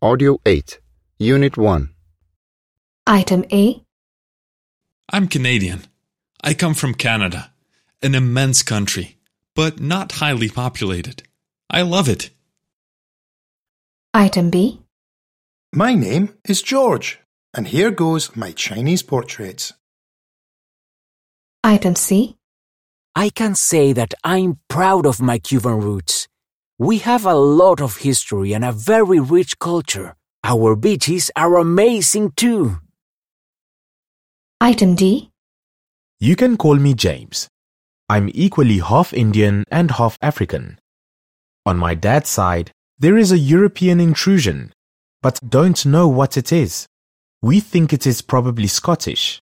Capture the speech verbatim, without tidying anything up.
Audio eight, Unit one. Item A. I'm Canadian. I come from Canada, an immense country, but not highly populated. I love it. Item B. My name is George, and here goes my Chinese portraits. Item C. I can say that I'm proud of my Cuban roots. We have a lot of history and a very rich culture. Our beaches are amazing too. Item D. You can call me James. I'm equally half Indian and half African. On my dad's side, there is a European intrusion, but don't know what it is. We think it is probably Scottish.